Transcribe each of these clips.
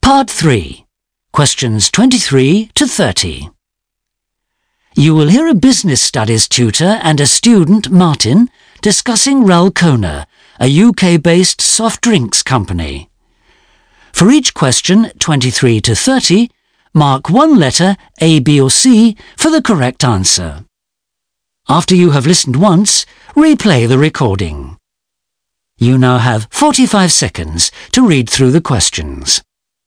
Part 3. Questions 23 to 30. You will hear a business studies tutor and a student, Martin, discussing Ralcona, a UK-based soft drinks company. For each question, 23 to 30, mark one letter, A, B or C, for the correct answer. After you have listened once, replay the recording. You now have 45 seconds to read through the questions.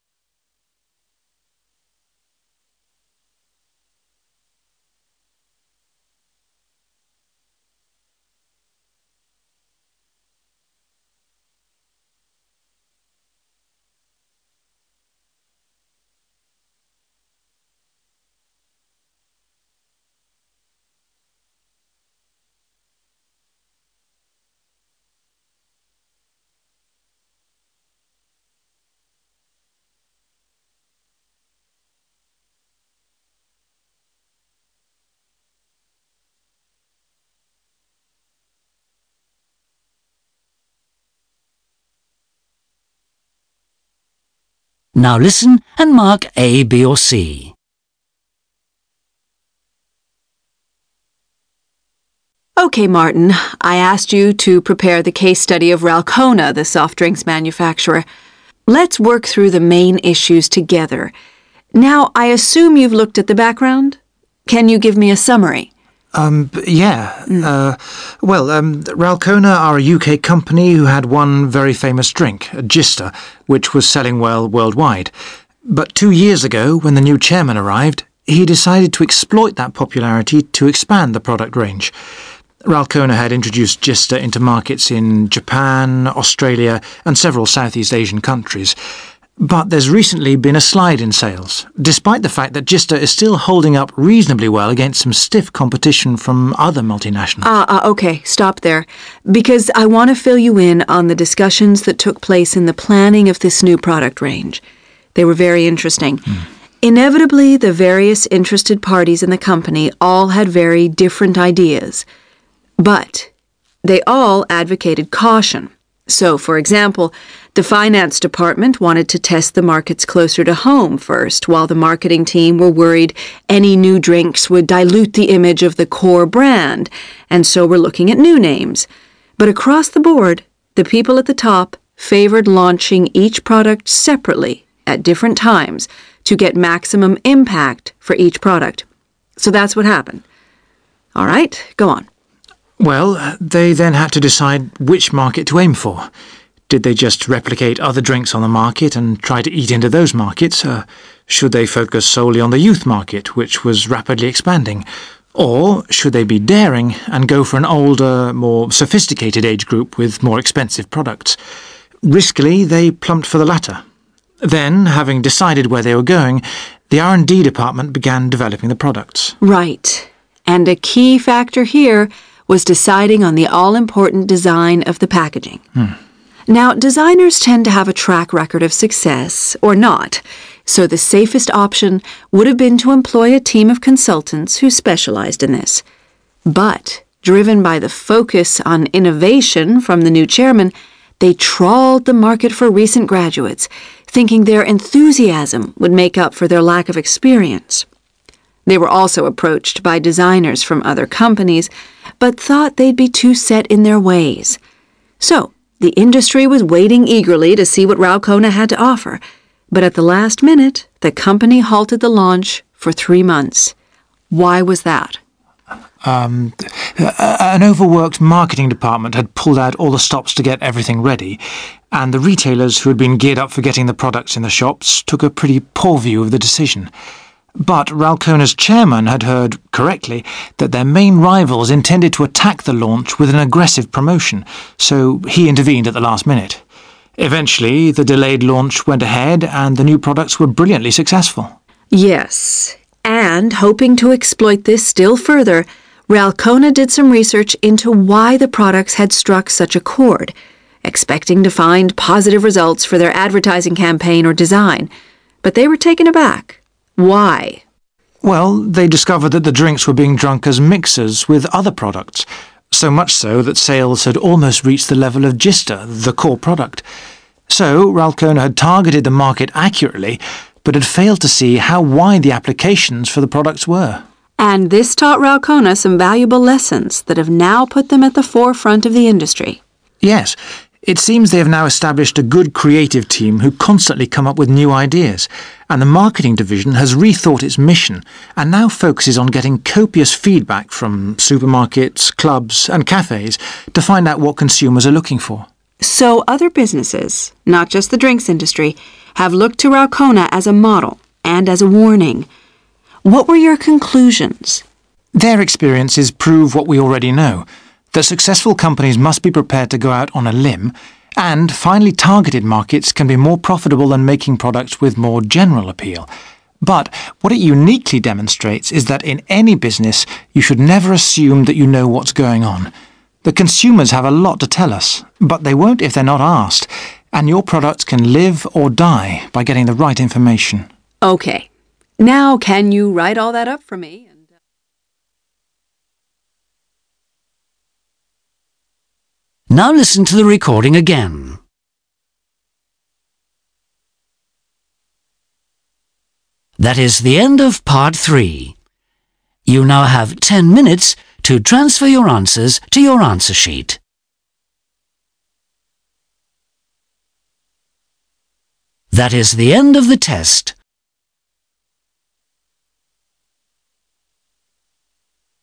Now listen and mark A, B or C. Okay, Martin, I asked you to prepare the case study of Ralcona, the soft drinks manufacturer. Let's work through the main issues together. Now, I assume you've looked at the background? Can you give me a summary? Ralcona are a UK company who had one very famous drink, Gista, which was selling well worldwide. But 2 years ago, when the new chairman arrived, he decided to exploit that popularity to expand the product range. Ralcona had introduced Gista into markets in Japan, Australia and several Southeast Asian countries. But there's recently been a slide in sales, despite the fact that Gista is still holding up reasonably well against some stiff competition from other multinationals. Okay, stop there. Because I want to fill you in on the discussions that took place in the planning of this new product range. They were very interesting. Inevitably, the various interested parties in the company all had very different ideas. But they all advocated caution. So, for example, the finance department wanted to test the markets closer to home first, while the marketing team were worried any new drinks would dilute the image of the core brand, and so were looking at new names. But across the board, the people at the top favored launching each product separately at different times to get maximum impact for each product. So that's what happened. All right, go on. Well, they then had to decide which market to aim for. Did they just replicate other drinks on the market and try to eat into those markets? Should they focus solely on the youth market, which was rapidly expanding? Or should they be daring and go for an older, more sophisticated age group with more expensive products? Riskily, they plumped for the latter. Then, having decided where they were going, the R&D department began developing the products. Right. And a key factor here was deciding on the all-important design of the packaging. Now, designers tend to have a track record of success, or not, so the safest option would have been to employ a team of consultants who specialized in this. But, driven by the focus on innovation from the new chairman, they trawled the market for recent graduates, thinking their enthusiasm would make up for their lack of experience. They were also approached by designers from other companies, but thought they'd be too set in their ways. So, the industry was waiting eagerly to see what Ralcona had to offer, but at the last minute, the company halted the launch for 3 months. Why was that? An overworked marketing department had pulled out all the stops to get everything ready, and the retailers who had been geared up for getting the products in the shops took a pretty poor view of the decision. But Ralcona's chairman had heard, correctly, that their main rivals intended to attack the launch with an aggressive promotion, so he intervened at the last minute. Eventually, the delayed launch went ahead and the new products were brilliantly successful. Yes, and hoping to exploit this still further, Ralcona did some research into why the products had struck such a chord, expecting to find positive results for their advertising campaign or design. But they were taken aback. Why? Well, they discovered that the drinks were being drunk as mixers with other products, so much so that sales had almost reached the level of Gista, the core product. So, Ralcona had targeted the market accurately, but had failed to see how wide the applications for the products were. And this taught Ralcona some valuable lessons that have now put them at the forefront of the industry. Yes, it seems they have now established a good creative team who constantly come up with new ideas, and the marketing division has rethought its mission and now focuses on getting copious feedback from supermarkets, clubs and cafes to find out what consumers are looking for. So other businesses, not just the drinks industry, have looked to Ralcona as a model and as a warning. What were your conclusions? Their experiences prove what we already know, that successful companies must be prepared to go out on a limb, and finely targeted markets can be more profitable than making products with more general appeal. But what it uniquely demonstrates is that in any business you should never assume that you know what's going on. The consumers have a lot to tell us, but they won't if they're not asked, and your products can live or die by getting the right information. Okay. Now can you write all that up for me? Now listen to the recording again. That is the end of part 3. You now have 10 minutes to transfer your answers to your answer sheet. That is the end of the test.